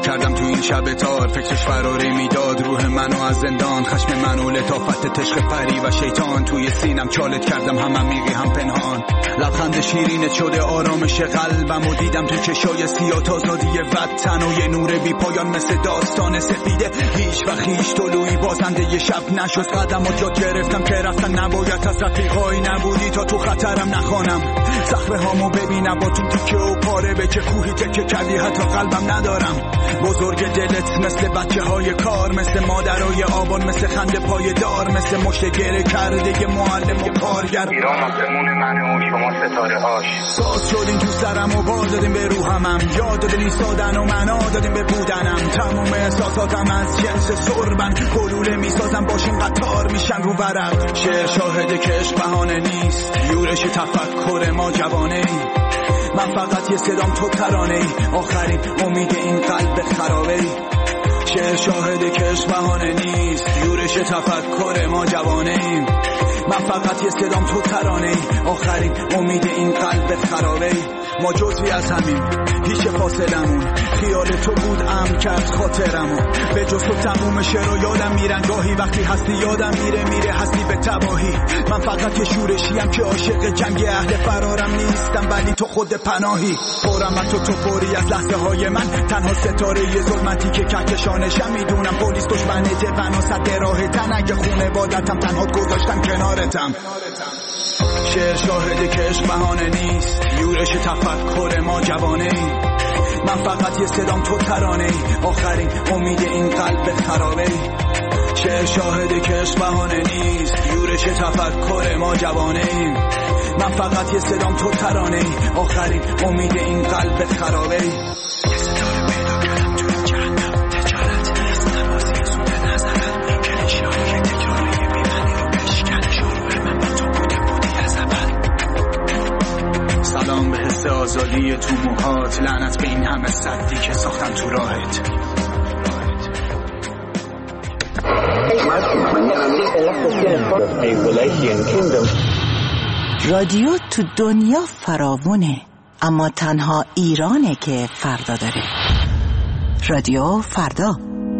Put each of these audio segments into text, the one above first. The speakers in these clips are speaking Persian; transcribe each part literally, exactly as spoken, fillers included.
کردم تو این شب تار، فکرش فراری میداد روح منو از زندان، خشم منو لطافت تشق پری و شیطان، توی سینم چالت کردم هم عمیقی هم پنهان. لبخند شیرینت شده آرامش قلبم و دیدم تو چشای سیاه تازادی وطن و یه نور بی پایان مثل داستان سفیده. هیچ و هیچ طلوعی بازنده یه شب نشد، قدمات یاد گرفتم که رفتن نباید، از رفیقایی نبودی تا تو خطرم نخوانم. صخره هامو ببینم با تو تیکه و پاره، به چه کوهی تکه کردی حتی قلبم ندارم. بزرگ دلت مثل بچه های کار، مثل مادرای آبان، مثل خنده پای دار، مثل مشت گره کرده یه معلم و کارگر. ایران آسمون منه و شما ستاره هاش. ساز شدین تو سرم و بال دادیم به روحمم، یاد دادین ایستادن و معنا دادیم به بودنم. تموم احساساتم از جنس سربن، گلوله میسازم باشین قطار میشن رو ورق. شعر شاهده که عشق بهانه نیست، یورش تفکر ما جوانه ای. من فقط یه صدام تو ترانه ای، آخرین امید این قلب خرابه ای. شعر شاهده که عشق بهانه نیست، یورش تفکر ما جوانه ایم. من فقط یه صدام تو ترانه ای، آخرین امید این قلب خرابه ای. ما جزوی از همین، هیچ فاصلمون، خیال تو بود امن کرد خاطرمو. به جز تو تموم شعر و یادم میرن گاهی، وقتی هستی یادم میره میره هستی به تباهی. من فقط یه شورشیم که عاشق جنگ اهل فرارم نیستم، ولی تو خود پناهی. پرم از تو تو پری از لحظه های من، تنها ستاره یه ظلمتی که کهکشانشم. میدونم پلیس دشمنته بنا صد راهتن، اگه خونه بادتم تنها گذاشتم کنارتم. شعر شاهده که عشق بهانه نیست، یورش تفکر ما جوانه ای. من فقط یه صدام تو ترانه ای، آخرین امید این قلب خرابه ای. شعر شاهده که عشق بهانه نیست، یورش تفکر ما جوانه ایم. من فقط یه صدام تو ترانه ای، آخرین امید این قلب خرابه ای. سلام به حس آزادی تو موهات، لعنت به این همه سدی که ساختن تو راهت. رادیو تو دنیا فراوونه، اما تنها ایرانه که فردا داره. رادیو فردا.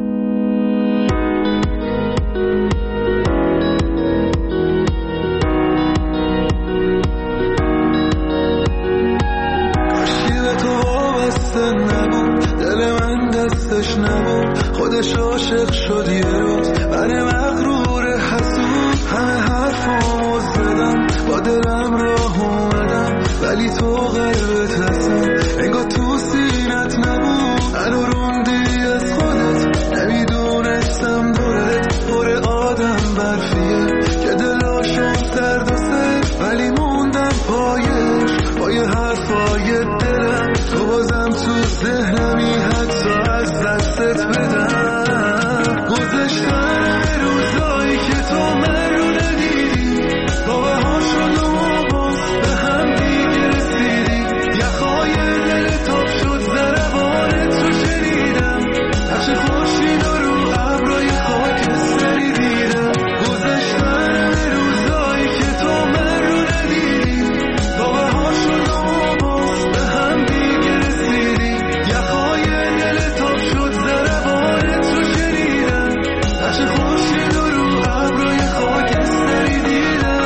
خودش عاشق شد یه روز، من مغرور حسود همه حرفامو زدم، با دلم راه اومدم، ولی تو قلبت هستم انگار تو سینت نبود. منو روندی از خودت، نمیدونستم دورت پر آدم برفیه که دلاشون سرد و سر، ولی موندم پایش پای حرفای دلم. تو بازم تو ذهنمی، حتی از دستت بدم. گذشتن روزایی که تو من رو ندیدی، با بهار شد و باز به هم دیگه رسیدی. یخهای دل تاب شد، ضربانت رو شنیدم، نقش خورشید رو ابرای خاکستری دیدم. گذشتن روزایی که تو من رو ندیدی، با بهار شد و باز به هم دیگه رسیدی. یخهای دل تاب شد، ضربانت رو شنیدم، نقش خورشید رو ابرای خاکستری دیدم.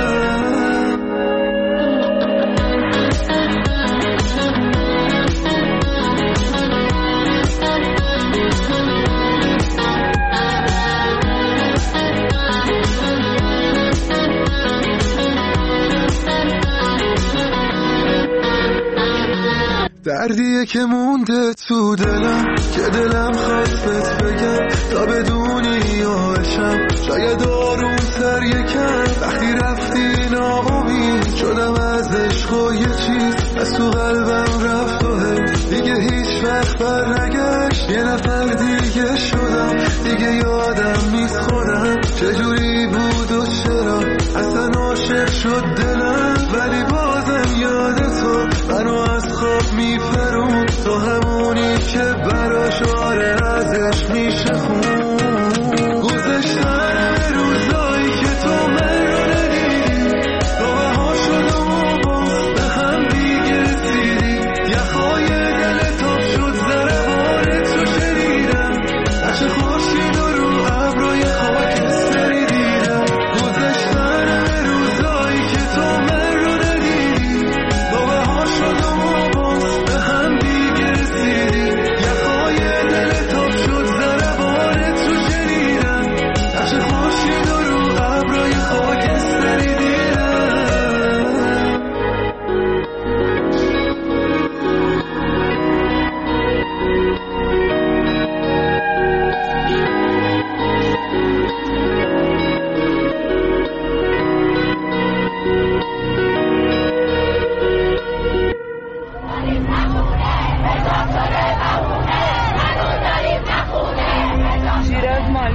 دردیه که مونده تو دلم، که دلم خواست بهت بگم تا بدونی یاشم. شاید آروم تر یکم وقتی رفتی، ناامید شدم از عشق و یه چیز از تو قلبم رفت و دیگه هیچ وقت بر نگشت. یه نفر دیگه شدم، دیگه یادم نیست خودم چجوری بود و چرا اصلا عاشق شد دلم. ولی بازم یاد تو منو از خواب میپرون، تو همونی که براش آره ازش میشه خون. گذشتن روزایی که تو من رو ندیدی، تو بهار شد و باز به هم دیگه رسیدی. یخهای دل تاب شد، ضربانت رو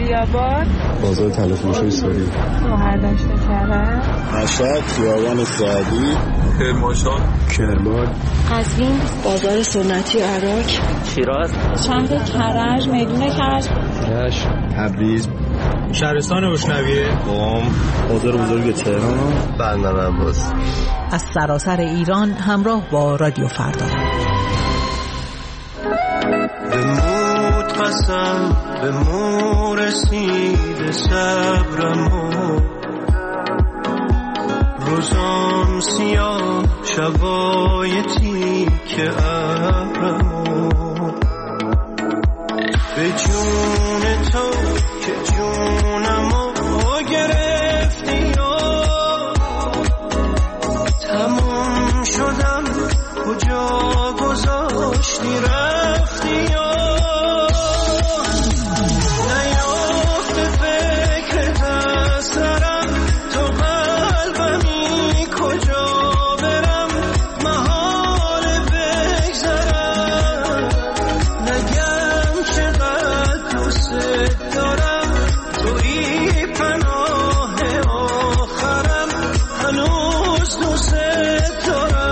علی‌آباد، بازار طلایه‌فروشی سوری، شهرداشت کرج، مشهد، خیابان سعدی، کرمانشاه، کرمان، قزوین، بازار سنتی عراق، شیراز، شهر کرج، میدون کرج، رشت، تبریز، شهرستان اشنویه، قم، بازار بزرگ تهران، بندر عباس. از سراسر ایران همراه با رادیو فردا. به مود قسم به مو رسید صبرمو، روزام سیاه شبای تیک ابرمو، به جون تو که جونمو گرفتی و تموم شدم کجا گذاشتی رفتی و نیافته فکرت از سرم، تو قلبمی کجا برم محال بگذرم، نگم چقدر دوست دارم توی پناه آخرم، هنوز دوست دارم.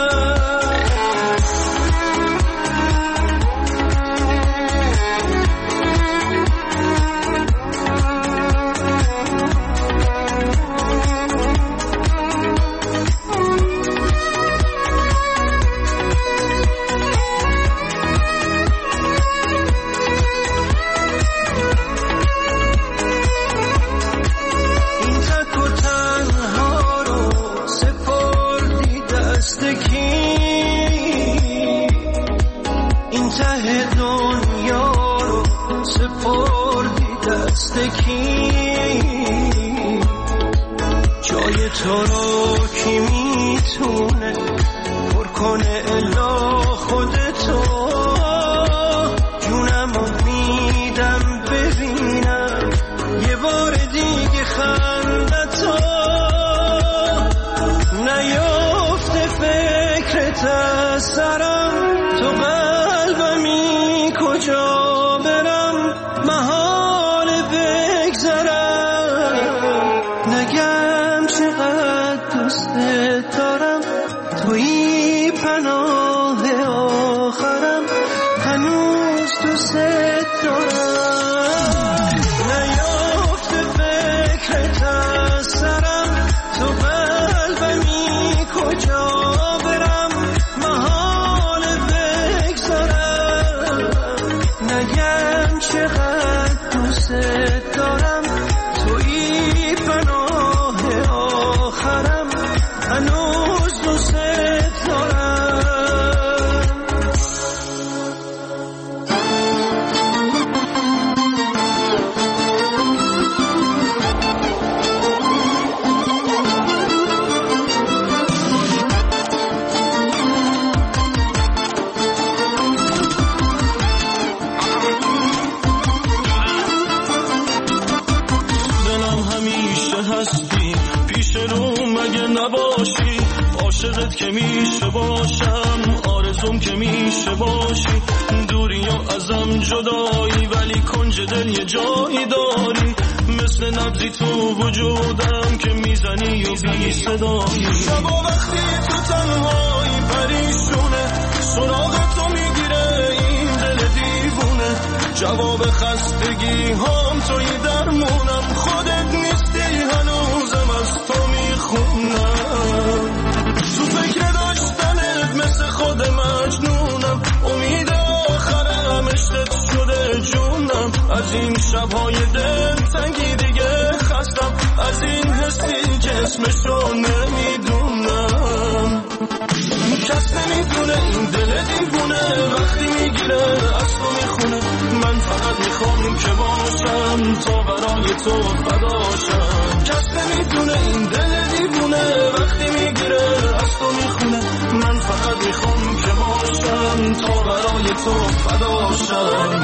جای تو رو کی میتونه پر کنه الا خودتو، جونمو میدم ببینم یه بار دیگه خندتو، نیافته فکرت از سرم، تو قلبمی کجا برم محال بگذرم، نگم چقدر دوست دارم توی پناه آخرم، هنوز دوست دارم، نیافته فکرت از سرم، تو قلبمی کجا برم محال بگذرم، نگم چقدر دوست دارم توی پناه آخرم، هنوز دوست دارم. هستی پیش رو مگه نباشی، عاشقت که میشه باشم، آرزوم که میشه باشی، دوری یا ازم جدایی ولی کنج دل یه جایی داری، مثل نبضی تو وجودم که میزنی و بی صدایی، شبا وقتی تو تنهایی پریشونه، سراغ تو میگیره این دل دیوونه، جواب خستگی هم توی درمونم، خودت نیستی هنوزم از تو میخونم، تو فکر داشتنت مثل خود مجنونم، امید آخرم عشقت شده جونم، از این شبهای دل تنگی دیگه خستم، از این حسی که اسمشو نمیدونم، کس نمیدونه این دل دیوونه وقتی میگیره از تو میخونه، من فقط میخوام که باشم تا برای تو فداشم، کس نمیدونه این دل دیوونه وقتی میگیره از تو میخونه، من فقط میخوام که باشم تا برای تو فداشم.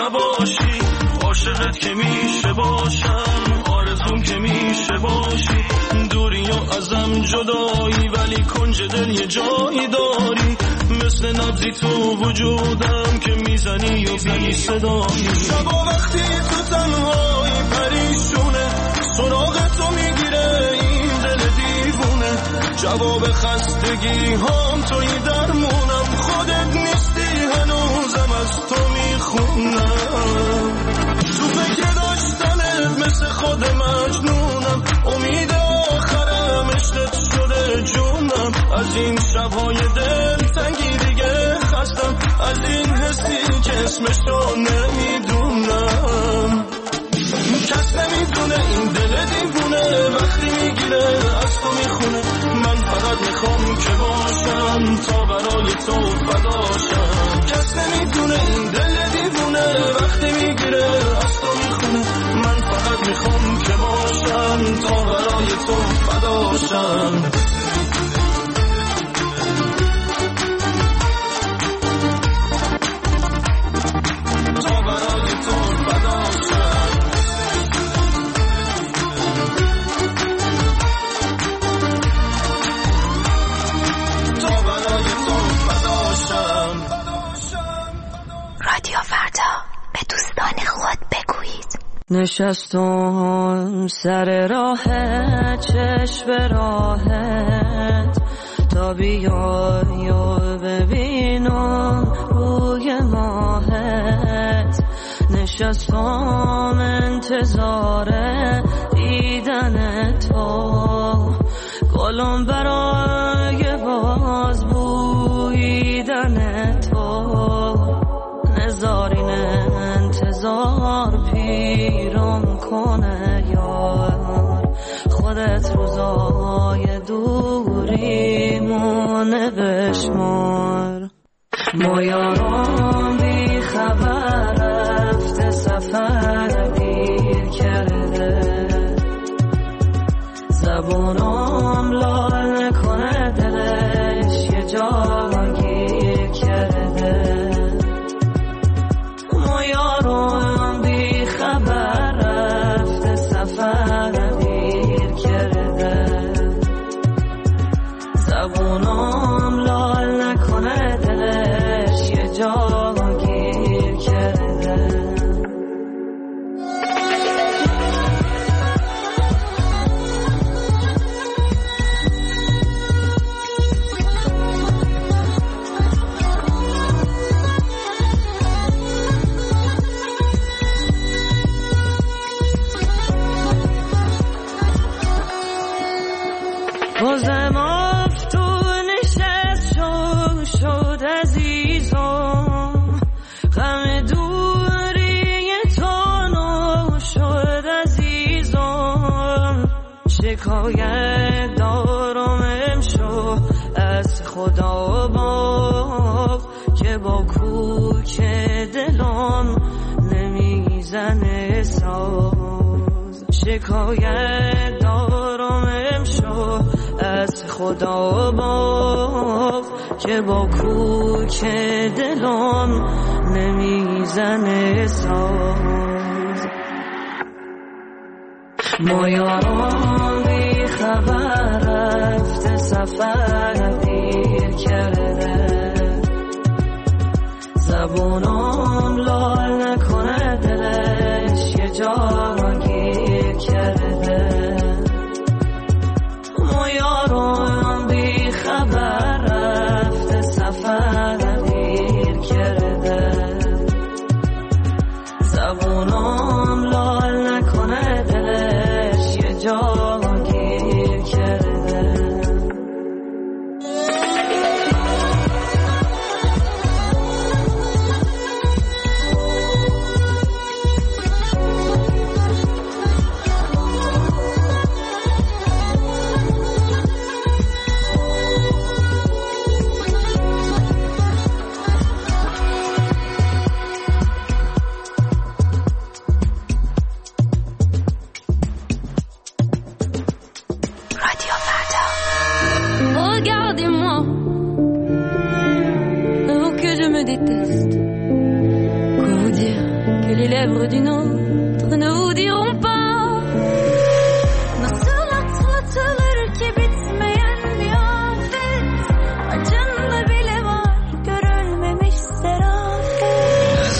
نباشی، عاشقت که میشه باشم، آرزوم که میشه باشی، دوری یا ازم جدایی ولی کنج دل یه جایی داری، مثل نبضی تو وجودم که میزنی و بی صدایی. شبا وقتی تو تنهایی پریشونه، سراغ تو میگیره این دل دیوونه، جواب خستگی هم توی درمونم، خودت نیستی هنوزم از تو میخونم، تو فکر داشتنت مثل خود مجنونم، امید آخرم عشقت شده جونم، از این شبهای دل تنگی دیگه خستم، از این حسی که اسمشو نمیدونم، کس نمیدونه این دل دیوونه وقتی میگیره از تو میخونه، من فقط میخوام که باشم تا برای تو فداشم، کس نمیدونه این دل دیوونه وقتی میگیره از تو میخونه، من فقط میخوام که باشم تا برای تو فداشم. نشستم سر راهت چشم به راهت تا بیای و ببینم روی ماهت، نشستم انتظار دیدن تو، گلم برای باز بویدن تو، نزارین انتظار پیرم کنه یار، خودت روزای دوریمونه بشمار، ما یارم بی خبر رفته سفر دیر کرده، زبونم لال نکنه دلش یه جا گیر کرده، ما یارم بی خبر رفته سفر دیر کرده، زبونم لال نکنه دلش یه جا گیر کرده. بازم افتون نشست شد شد عزیزم، غم دوری تو نو شد عزیزم، شکایت دارم امشو از خدا باغ که با کوک دلم نمیزنه ساز، شکایت دارم امشو از خدا باغ که با کوک دلم نمیزنه ساز، ما یارم بی خبر رفته سفر دیر کرده، زبونم لال نکنه دلش یه جا گیر کرده، ما یارم بی خبر رفته سفر دیر کرده، زبونم لال نکنه دلش یه جا گیر کرده. et les lèvres d'une autre ne vous diront pas. Nasıl atlatılır ki bitmeyen bir afet, acınlı bile var görülmemiş serafet.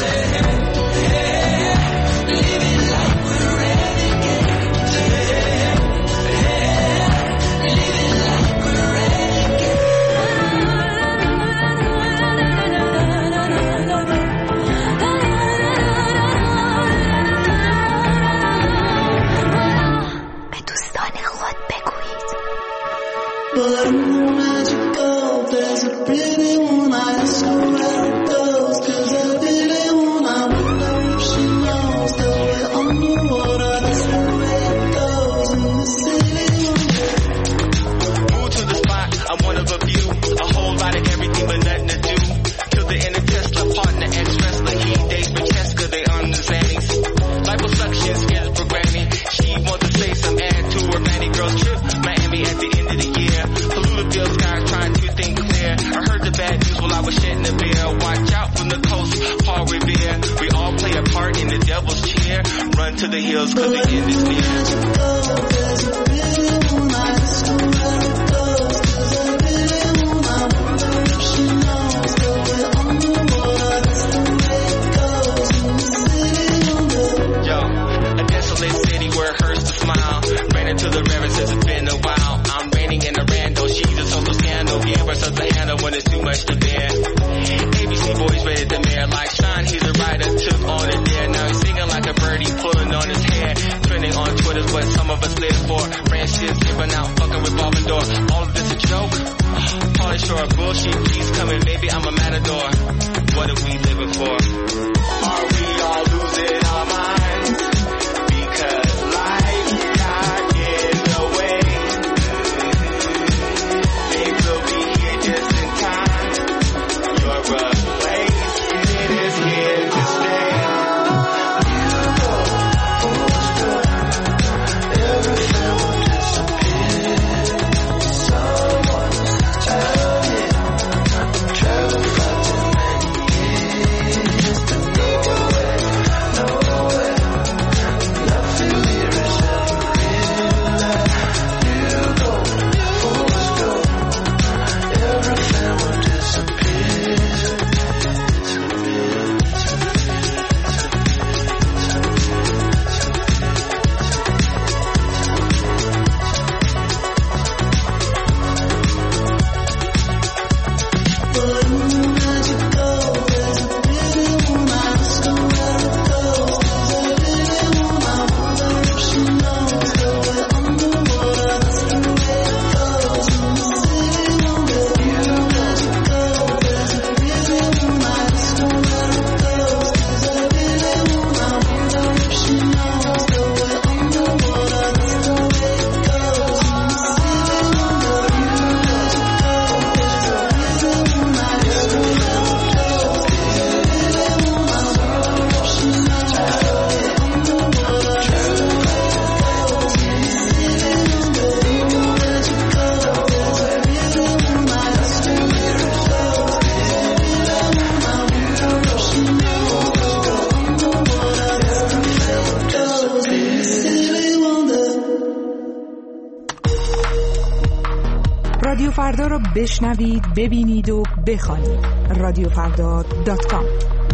Living like we're renegades, living like we're But I'm magical, there's a pretty one, I ask her where it goes, cause I really wanna wonder if she knows that we're underwater, that's the way it goes in the city. Move to the spot, I'm one of a few, a whole lot of everything but nothing to do. Till the end of Tesla, partner, ex-wrestler, he dates Francesca, they on the Xannies. Liposuction, skills for granny, she wants to say some add to her Manny girls trip, Miami at the end of the year. Polluted skies trying to think clear. I heard the bad news while I was shedding a beer. Watch out from the coast, Paul Revere. We all play a part in the devil's cheer. Run to the hills cause the end is near. There's a pretty one, I ask her where it goes, cause I really wanna wonder if she knows that we're underwater, that's the way it goes in the city under. Yo, a desolate city where it hurts to smile. Ran into the river since it's been a while. I'm raining in a rando, she's a social scandal. Give her something to handle when it's too much to bear. A B C boys rated the mayor like Sean, he's a writer, took on it there. Now he's singing like a birdie, pulling on his hair. Trending on Twitter's what some of us live for. Friendships giving out, fucking revolving door. All of this a joke? Pauly Shore, bullshit keeps coming, maybe I'm a matador. What are we living for? Are we all losing our minds? Because life got in the way. Things will be here just in time. Your replacement is here to stay. You go, who's good? Everything will disappear. Someone's telling me I'm traveling for too many years to go away, nowhere. Nothing here is ever real. You go, who's good? Everything will disappear. But I'm magical, there's a pretty one, I ask her where it goes, cause I really wanna wonder if she knows that we're underwater, that's the way it goes in the city under. You magical, there's a pretty one, I ask her where it goes, cause I really wanna wonder if she knows that we're underwater, that's the way it goes in the city under. You magical, there's a pretty one, I ask her where it goes, cause I really wanna wonder if she knows that we're underwater, that's the way it goes in the city under. You magical, there's a pretty one, I ask her where it goes, cause I really wanna wonder if she knows that we're underwater, that's the way it goes in the city under. رادیو فردا را بشنوید، ببینید و بخوانید. رادیو فردا دات کام.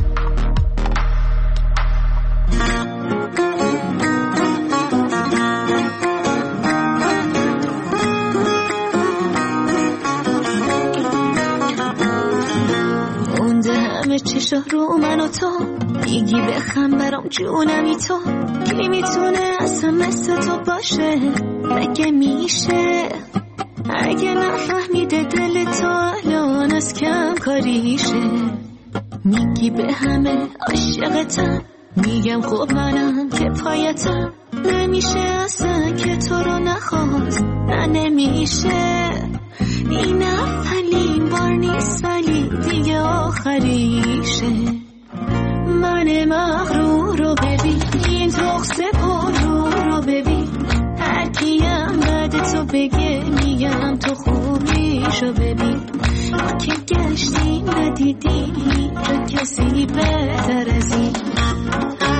مونده همه چشا رو من و تو، میگی بخم برام جونمی تو، کی میتونه اصلا مثل تو باشه؟ مگه میشه؟ اگه نفهمیده دل تو الان از کم کاریشه، میگی به همه عاشقتم، میگم خب منم که پایتم، نمیشه اصلا که تو رو نخواست، نه نمیشه، این اولین بار نیست ولی دیگه آخریشه. من مغرور رو ببین، این رخصه پر رو رو ببین، هر کیم بعد تو بگه میگم تو خوبیشو ببین، ما که گشتیم ندیدیم کسی بهتر از این.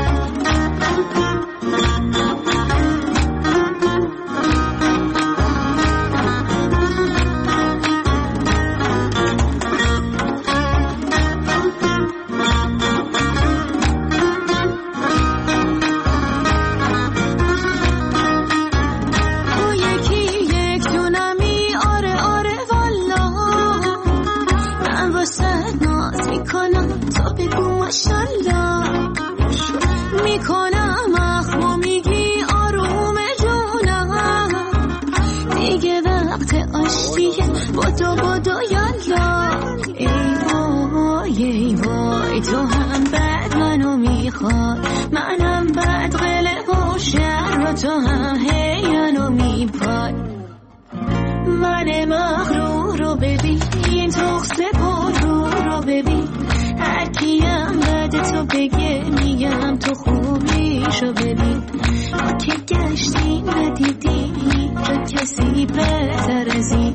میخواد منم بعد قلق و شر و تو هم هیانو میپاد من مغرور رو ببین این تخص پرو رو ببین هر کیم بعد تو بگه میگم تو خوبیشو ببین ما که گشتیم ندیدیم تو کسی بهتر از این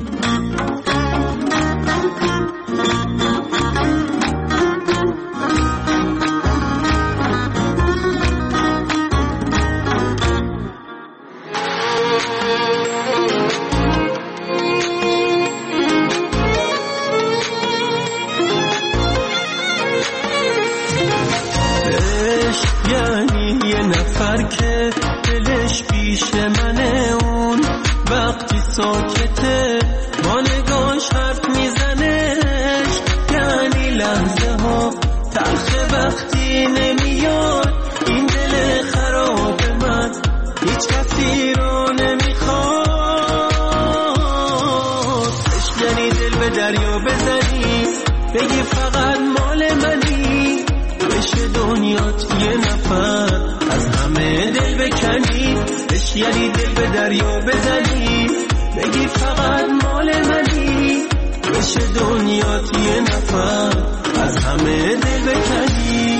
که دلش پیش منه اون وقتی ساکته با نگاش حرف میزنش یعنی لحظه ها تلخ وقتی نمیاد این دل خراب من هیچ کسی رو نمیخواد عشق یعنی دل به دریا بزنی بگی فقط مال منی بشه دنیات یه نفر از همه دل بکنی عشق یعنی دل به دریا بزنی بگی فقط مال منی بشه دنیات یه نفر از همه دل بکنی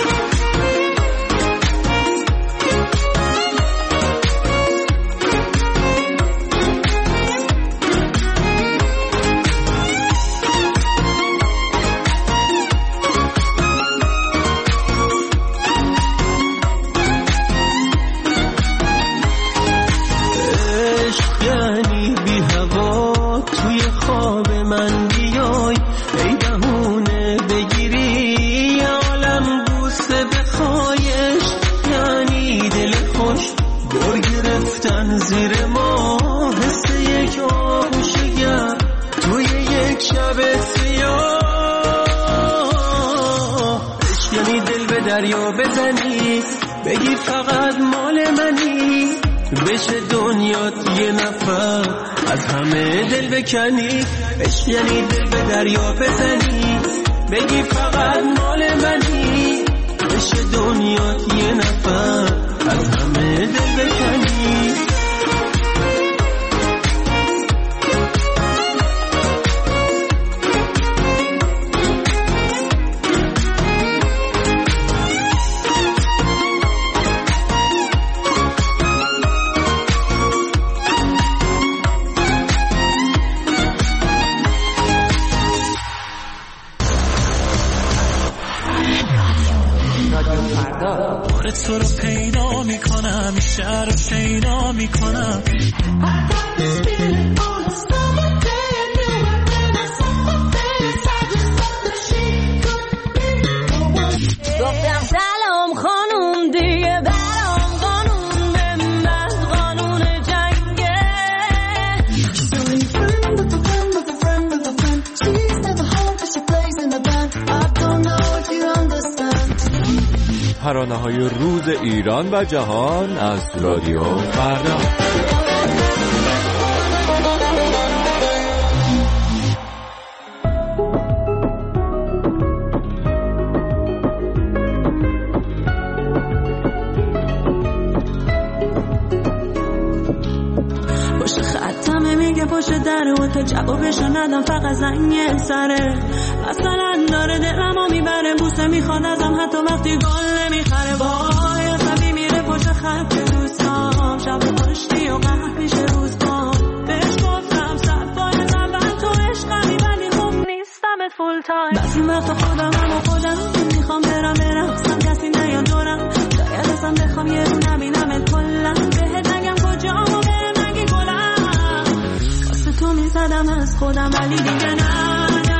زیر ما حس یک آغوشگر توی یک شب سیاه عشق یعنی دل به دریا بزنی بگی فقط مال منی بشه دنیات یه نفر از همه دل بکنی عشق یعنی دل به دریا بزنی بگی فقط مال منی بشه دنیات یه نفر از همه دل بکنی تو رو پیدا میکنم شهر رو شیدا میکنم گفتم سلام خانوم دیگه برام قانون به من قانون جنگه ترانه‌های روز ایران و جهان از رادیو فردا. پشت خطمه میگه پشت دره و تو جوابشو ندم فقط زنگ سره مثلا داره دلمو میبره بوسه میخواد ازم حتی وقتی گل نمیخره وای عصبی میره پشت خط دوستام شب پشتی و قهر میشه روز کام بهش گفتم صفای زبن تو عشقمی ولی خوب نیستمت فول تایم بعضی وقتا خودم هم و خودم میخوام برم برم سم کسی نیاد دورم شاید اصلا بخوام یه رو نبینمت کلم بهت نگم کجام و بهم نگی گلم واسه تو میزدم از خودم ولی دیگه نه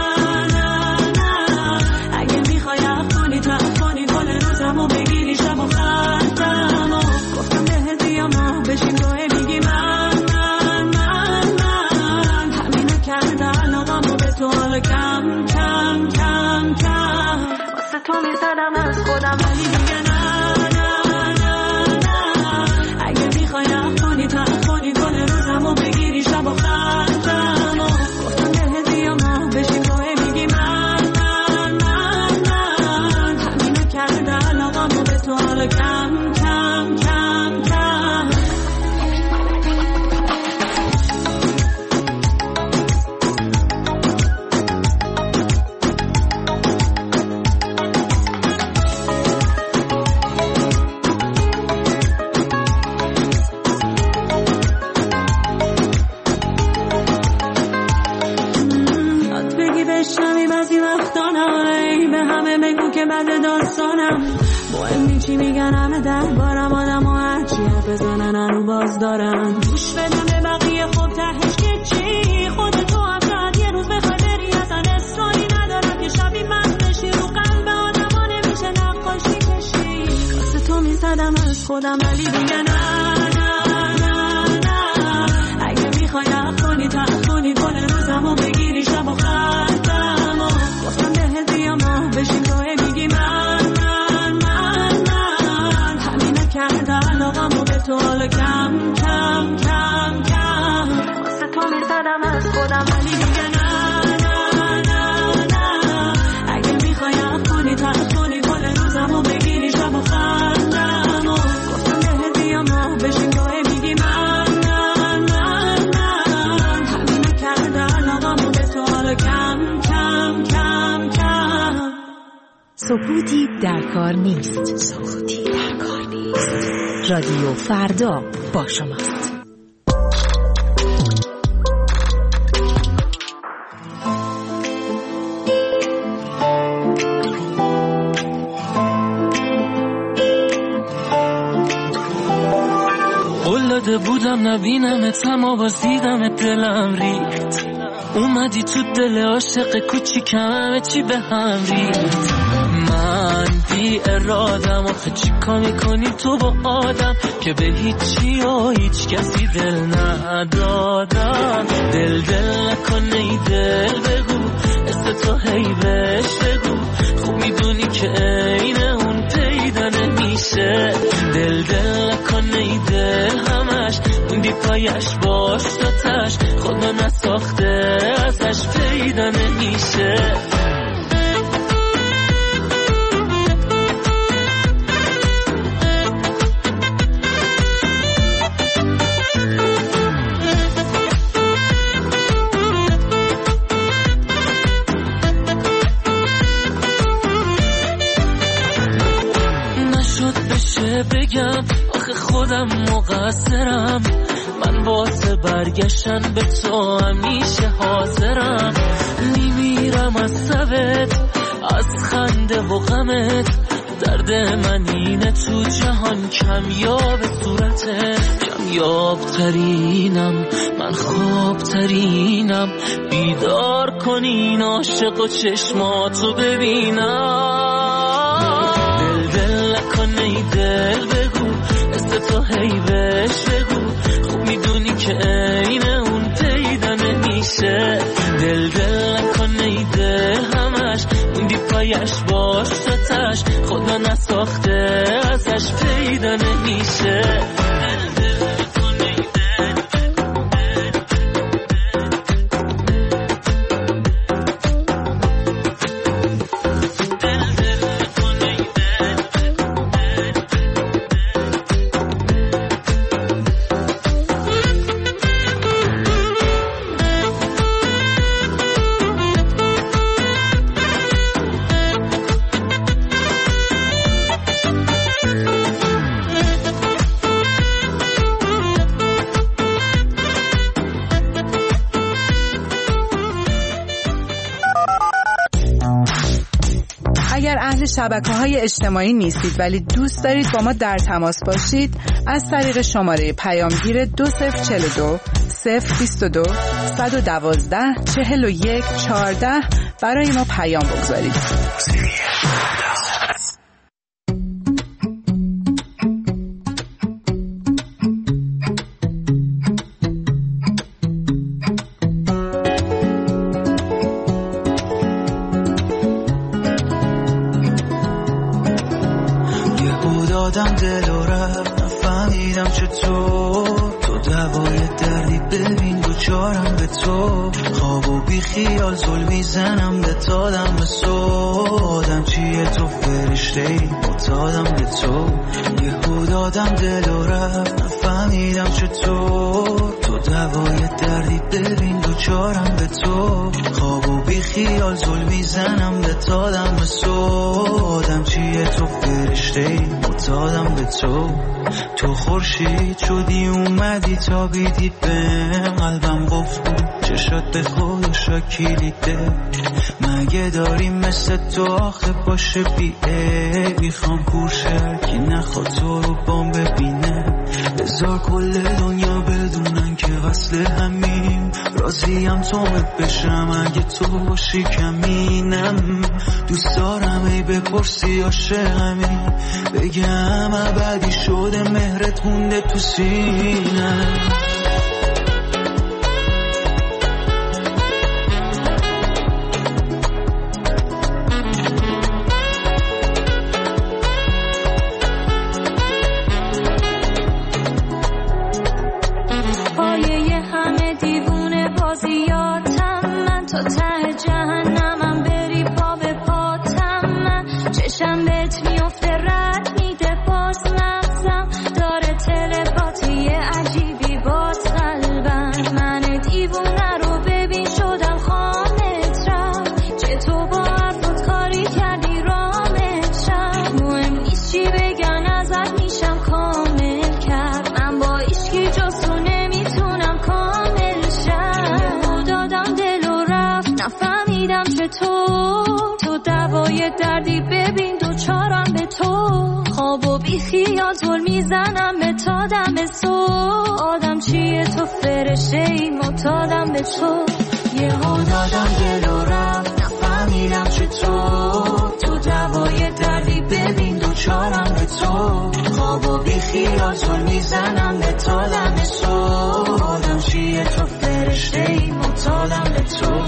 و بگیری شب و خندم و گفتم به زیام ها بشین روی میگی من من من من همینو کرده علاقم و به تو حالا کم کم کم کم واسه تو میزدم از خودم ولی دیگه نه نه نه نه اگه میخوای نخونی تا خونی گل روزم و بگیری شب و خندم و گفتم به زیام تو حالا کم کم کم کم. که بعد داستانم مهمی چی میگن همه در بارم آدم و هرچی حرف بزنن هنو باز دارن گوش بدم به بقیه خب تهش که چی خودتو هم شاید یه روز بخوای بری اصلا اصراری ندارم که شبی من بشی رو قلب آدم ها نمیشه نقاشی کشی واسه تو میزدم از خودم ولی دیگه نه نه نه نه اگه میخوای حق کنی تحق کنی کل روزم و بگیری شب و خردم و گفتم بهت بیام ماه بشیم تو میگی من من من من همینه کرده علاقم و به تو حالا کم کم کم کم واسه تو میزدم از خودم ولی دیگه نه نه نه نه اگه میخوای حق کنی تحق کنی کل روزم و بگیری شب و خردم و گفتم بهت بیام ماه بشیم تو میگی من من من من همینه کرده علاقم و به تو حالا کم کم کم کم. سکوتی در کار نیست. سکوتی در کار نیست. رادیو فردا با شماست. قول داده بودم نبینمت اما باز دیدمت دلم ریخت اومدی تو دل عاشق کوچیکم همه چی به هم ریخت من بی ارادم آخه چیکار میکنی تو با آدم که به هیچی و هیچ کسی دل ندادم دل دل نکن ای دل بگو اسم تو هی بهش بگو خوب میدونی که عین اون پیدا نمیشه دل دل نکن ای دل همش موندی پایش باش تاتش خدا نساخته ازش پیدا نمیشه بگم آخه خودم مقصرم من واسه برگشتن به تو همیشه حاضرم میمیرم از سبت از خنده و غمت درد من اینه تو جهان کمیاب صورتت کمیاب ترینم من خواب ترینم بیدار کنین عاشق و چشماتو ببینم دل دل نکن ای دل بگو اسم تو هی بهش بگو خوب میدونی که عین اون پیدا نمیشه دل دل نکن ای دل همش موندی پایش باش تاتش خدا نساخته ازش پیدا نمیشه شبکه‌های اجتماعی نیستید ولی دوست دارید با ما در تماس باشید از طریق شماره پیامگیر دو صفر چهل و دو صفر بیست و دو صد و دوازده چهل و یک چهارده برای ما پیام بگذارید. نفهمیدم چطور تو دوای دردی ببین دوچارم به تو خواب و بی خیال زل میزنم به تادم به صبح آدم چیه تو فرشته ای متادم به تو یهو دادم دل و رفت نفهمیدم چطور تو دوای دردی ببین دوچارم به تو خواب و بی خیال زل میزنم به تادم به صبح آدم چیه تو فرشته ای متادم به تو تو خورشید شدی اومدی تا بیدی بهم قلبم گفت چشات به خودشا کلیده مگه داری مثل تو آخه باشه بی عیب میخوام کورشه که نخواد تو رو بام ببینه بذار کل دنیا بدونن که وصل همیم راضیم تومت بشم اگه تو باشی کمینم دوست دارم ای بپرسی عاشقمی بگم ابدی شده مهرت مونده تو سینم دردی ببین دو چارم به تو خواب و بی خیال زل میزنم به تادم به سو آدم چیه تو فرشته ای متادم به تو یهو دادم دل و رفت نفهمیدم چطور تو دوای دردی ببین دو چارم به تو خواب و بی خیال زل میزنم به تادم به سو آدم چیه تو فرشته ای متادم به تو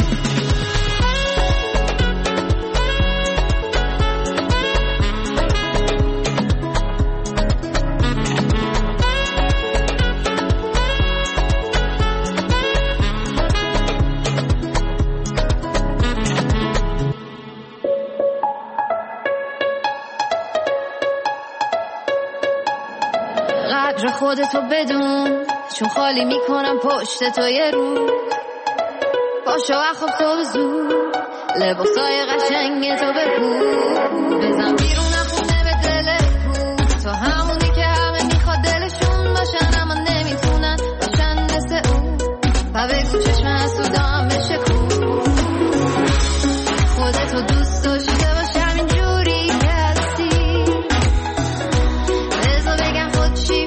خودتو بدون چون خالی میکنم پشت تو یه رو باشو اخواب تو زود لباسای قشنگ تو بپو بزن بیرون خونه به دلت کو تو همونی که همه میخواد دلشون باشن اما نمیتونن باشن مثل اون و بگو چشم حسودام بشه کو خودتو دوست داشته باش همینجوری که هستی بذار بگم خود چی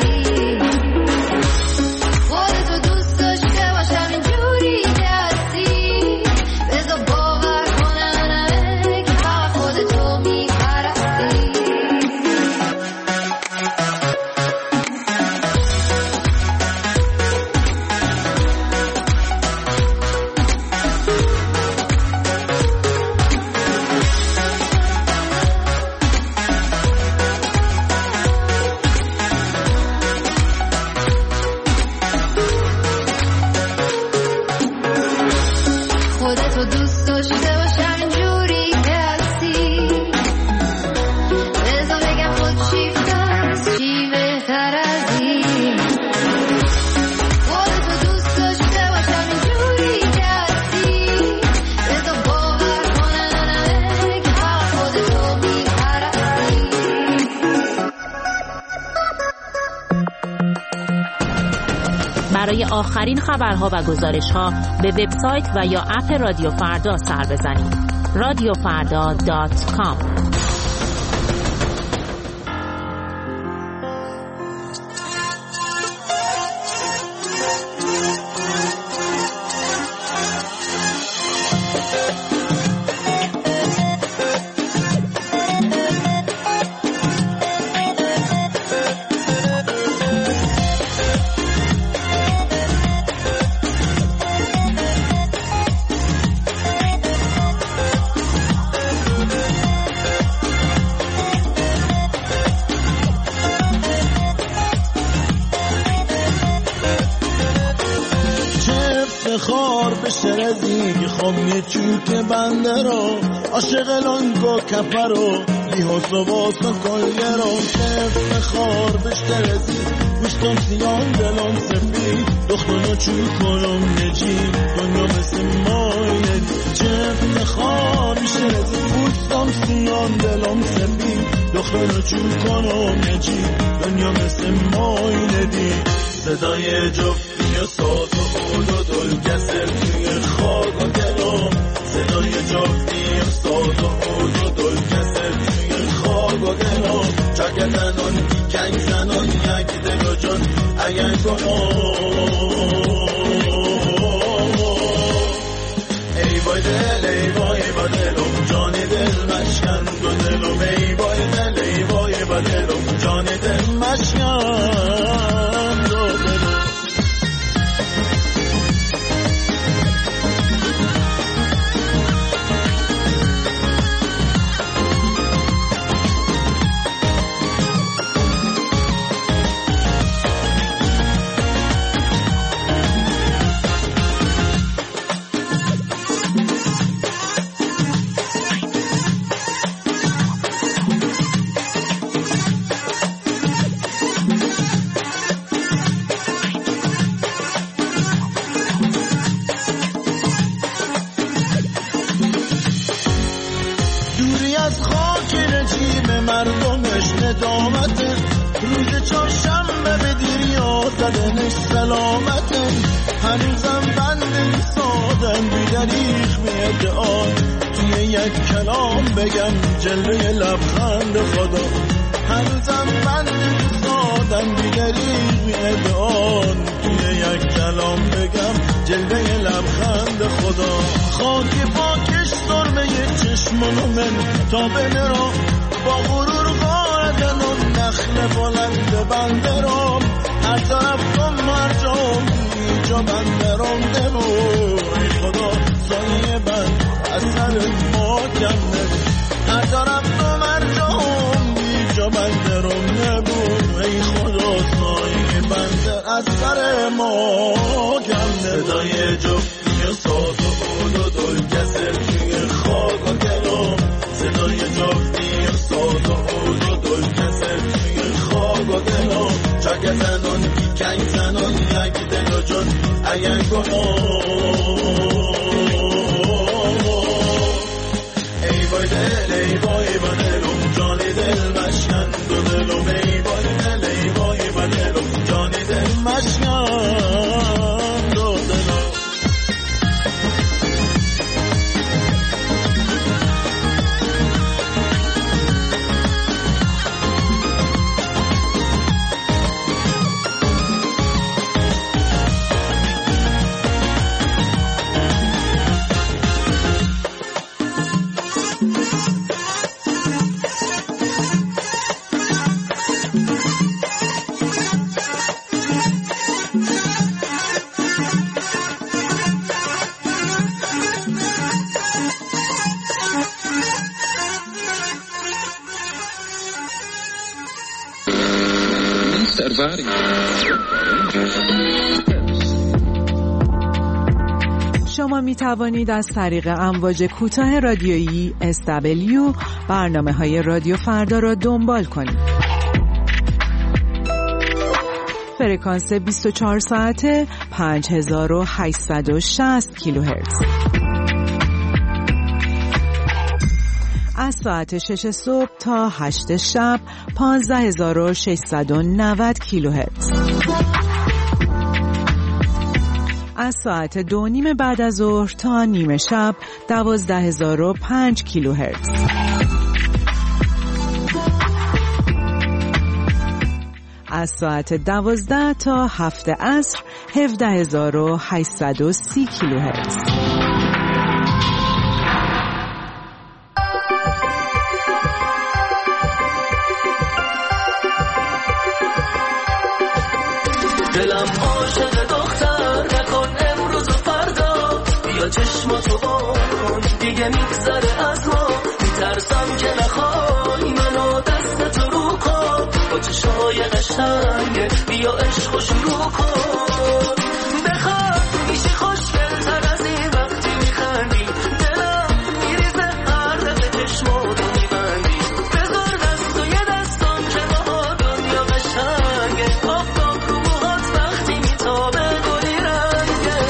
See برای آخرین خبرها و گزارش‌ها به وبسایت و یا اپ رادیو فردا سر بزنید. رادیو فردا دات کام. چوک بنده رو عاشق لانگو کفه رو بیهوس و باسا کلیه رو کف خار بشترزی گوشتم سیان دلم سفید دختانو چو کنم نجی دنیا مثل مای ندی کف خار بشترزی گوشتم سیان دلم سفید دختانو چو کنم نجی دنیا مثل مای ندی صدای جفتی و ساز و اول و دل کسر توی خاک و دلم صدای جفتی و ساز و اول و دل کسر توی خاک و دلم چکه زنان کنگ زنان یک دل جان اگر کنم ای بای دل ای بای با دلم جان دل مشکن دو دلم ای بای دل ای بای با دلم جان دل مشکن دو دلم ندامته روز چهارشنبه به دیریا زدنش سلامته هنوزم بنده سادم بیدریخ میده آن توی یک کلام بگم جلوه لبخند خدا هنوزم بنده سادم بیدریخ میده آن توی یک کلام بگم جلوه لبخند خدا خاک پاکش سرمه چشمانو من تا بنرا با غرور قاعدن و نخل بلند بنده رام هر طرف کن مرجام اینجا بنده رام دمو ای خدا سایه بند از سر ما کم نبود هر طرف کن مرجام اینجا بنده رام نبود ای خدا سایه بنده از سر ما کم نبود صدای جفتی و ساز و اول و دل کسر توی خاک و دلم صدای جفتی و ساز و اول و دل کسر توی خاک و دلم چکه زنان کنگ زنان یک دل و جان اگر گناه ای بای دل ای بای با دلم جان دل مشکن دو دلم ای بای دل ای بای با دلم جان دل مشکن دو دلم شما می توانید از طریق امواج کوتاه رادیویی اس دبلیو برنامه های رادیو فردا را دنبال کنید. فرکانس بیست و چهار ساعته پنج هزار و هشتصد و شصت کیلوهرتز. از ساعت شش صبح تا هشت شب پانزده هزار و ششصد و نود کیلوهرتز. از ساعت دو نیم بعد از ظهر تا نیمه شب دوازده هزار و پنج کیلوهرتز. از ساعت دوازده تا هفت عصر هفده هزار و هشتصد و سی کیلوهرتز. دلم عاشق دختر نکن امروز و فردا، بیا چشماتو بکن دیگه میگذره از ما، میترسم که نخوای منو دستتو رو کن، با چشمای قشنگه بیا عشقو شروع کن، بخواد میشی خوشگل‌تر از این وقتی میخندی، دلم میریزه هر دفعه چشماتو میبندی، بذار دست و یه دستم که با دنیا قشنگه، آفتاب رو موهات وقتی میتابه گلی رنگه.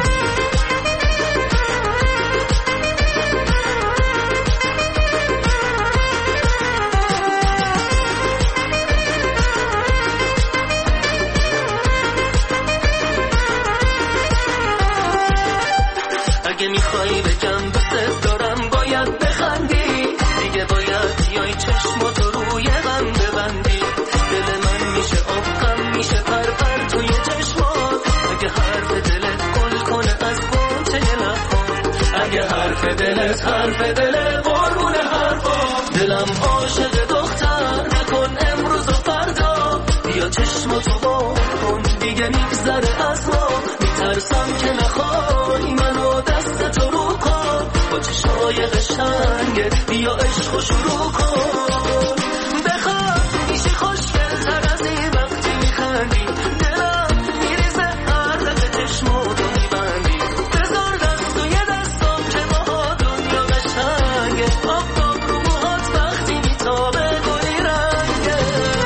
اگه میخوایی بگم دوست دارم باید بخندی، دیگه باید بیای چشماتو روی غم ببندی، دل من میشه آب غم میشه پر پر توی چشمات، اگه حرف دلت گل کنه از غنچه لبات، اگه حرف دلت حرف دل قربون حرفات، دلم عاشق دختر نکن امروز و فردا، بیا چشماتو بکن دیگه میگذره از ما، میترسم که نخوای منو دستتو رو کن، با چشمای قشنگت بیا عشقو شروع کن، بخواد میشی خوشگل‌تر از این وقتی میخندی، دلم میریزه هر دفعه چشماتو میبندی، بذار دست و یه دستم که با دنیا قشنگه، آفتاب رو موهات وقتی میتابه گلی رنگه.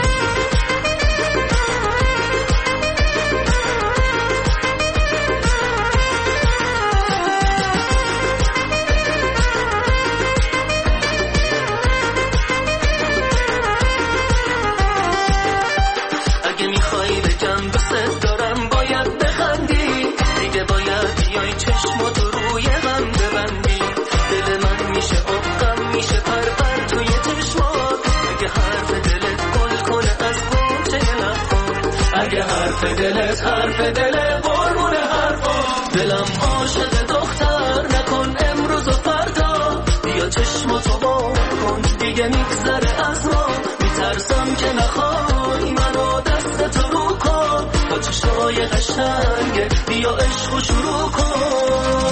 اگه میخوایی بگم دوست دارم باید بخندی، دیگه باید بیای چشماتو روی غم ببندی، دل من میشه آب غم میشه پر پر توی چشمات، اگه حرف دلت گل کنه از غنچه لبات، اگه حرف دلت حرف دل قربون حرفات، دلم عاشق دختر نکن امروز و فردا، بیا چشماتو بکن دیگه میگذره از ما، میترسم که نخوای منو دستتو رو کن، با چشمای قشنگه بیا عشقو شروع کن.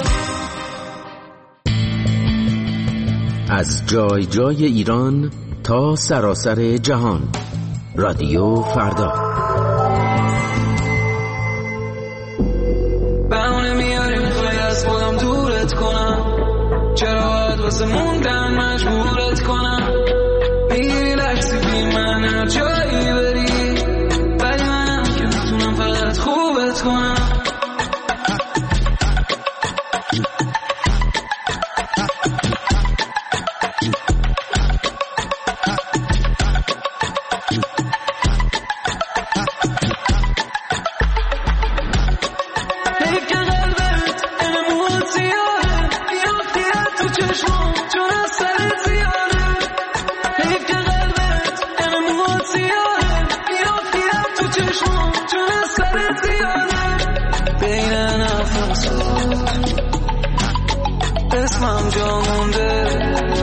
از جای جای ایران تا سراسر جهان، رادیو فردا. بهونه میاری میخوای از خودم دورت کنم، چرا باید واسه موندن مجبورت کنم، میگیری لحظی بی من هر جایی بری، ولی منم که میتونم فقط خوبت کنم. اسمم جا مونده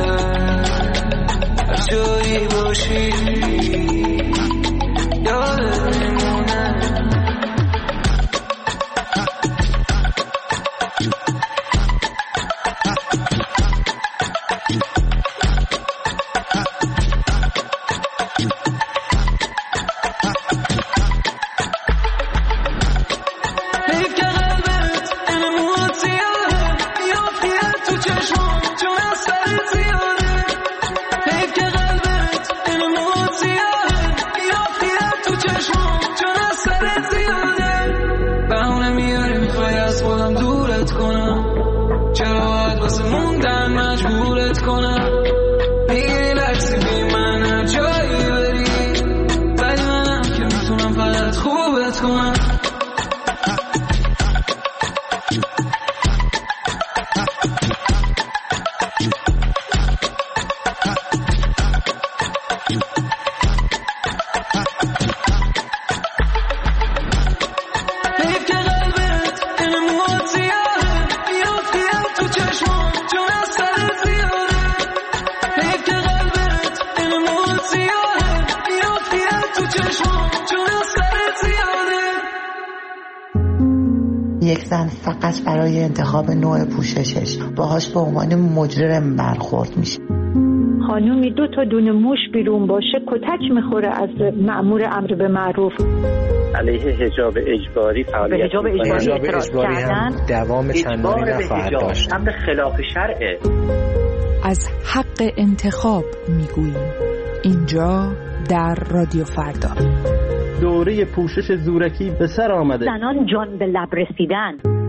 هر جایی باشی یادت میمونه. زن فقط برای انتخاب نوع پوششش باهاش به عنوان مجرم برخورد میشه. خانومی دو تا دونه موش بیرون باشه کتک میخوره از مأمور امر به معروف. علیه حجاب اجباری فعالیت حجاب اجباری اعتراض کردن، دوام چندانی نخواهد داشت. امر خلاف شرعه. از حق انتخاب میگوییم اینجا در رادیو فردا. دوره پوشش زورکی به سر آمده. زنان جان به لب رسیدن.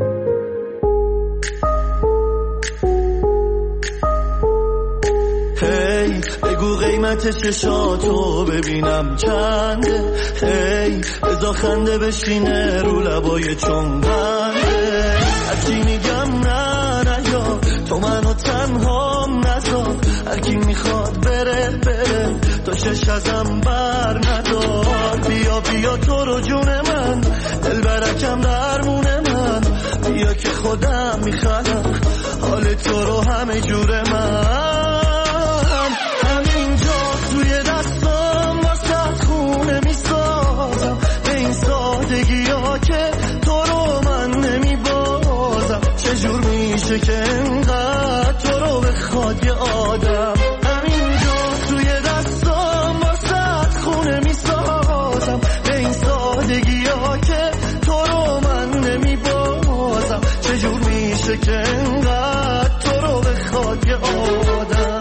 هی بگو قیمت چشاتو ببینم چنده، هی بزا خنده بشینه رو لبای چون بنده. هرکی میگم نه نه یا تو منو تنها نذار، هرکی میخواد بره بره تو شش ازم بر ندار. بیا بیا تو رو جون من، دل برکم درمون من، بیا که خودم میخوام حال تو رو همه جور من. که انقدر تو رو بخواد یه آدم، همینجا توی دستام واسه خونه میسازم، به این سادگی ها که تو رو من نمیبازم. چجور میشه که انقدر تو رو بخواد یه آدم.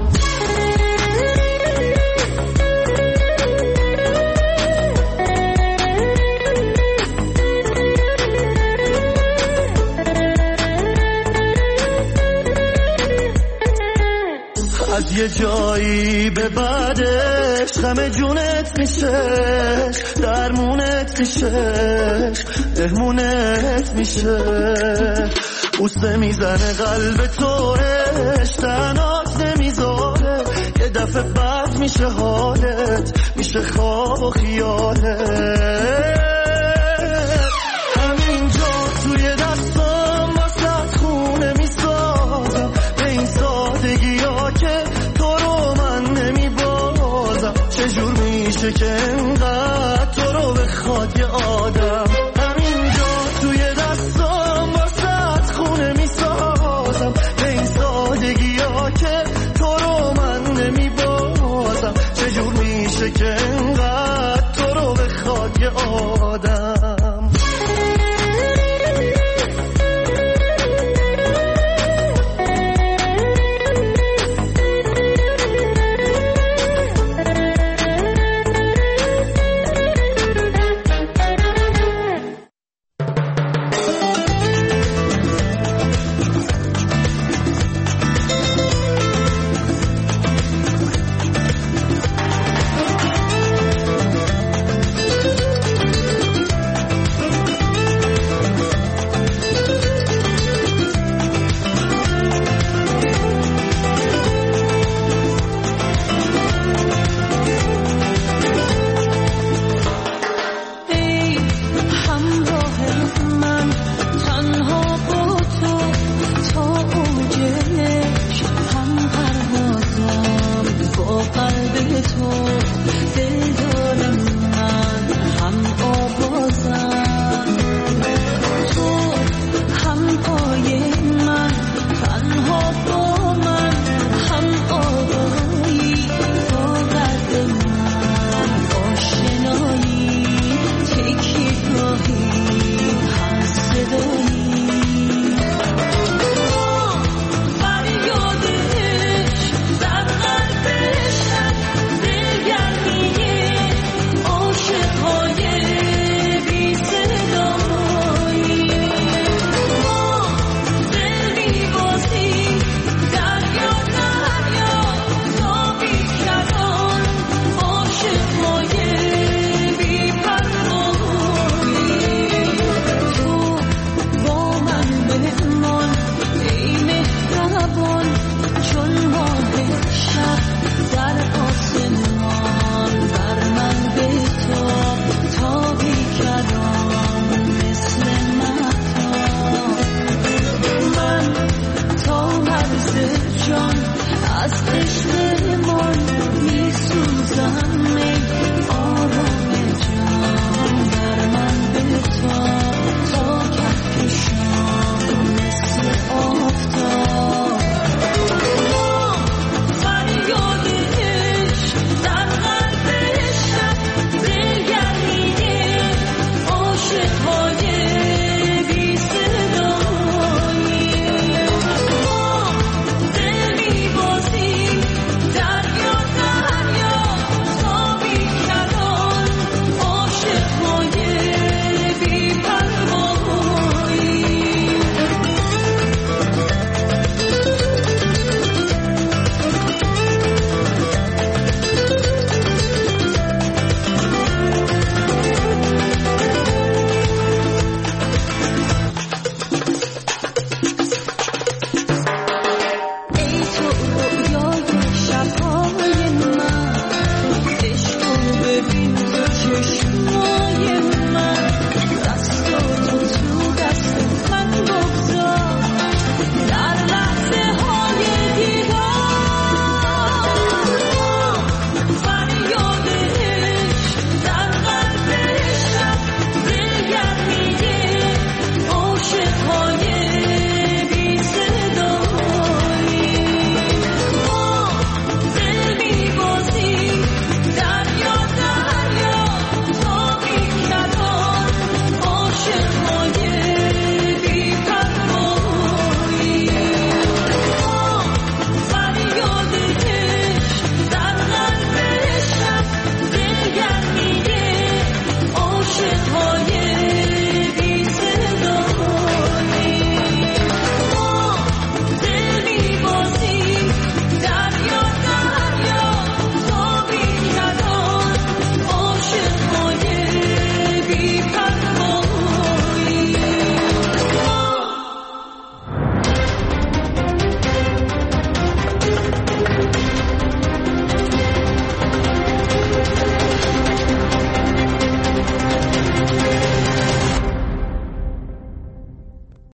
از یه جایی به بعدش غم جونت میشش، درمونت میشش، مهمونت میشه. بوسه میزنه قلب توش، تنات نمیذاره، یه دفعه بد میشه حالت، میشه خواب و خیالت. همینجا توی دستام واسه خونه میسازم، به این سادگی ها که تو رو من نمیبازم. چجور میشه که انقدر تو رو بخواد یه آدم، همینجا توی دستام واسه خونه میسازم، به این سادگی ها که تو رو من نمیبازم. چجور میشه که انقدر تو رو بخواد یه آدم.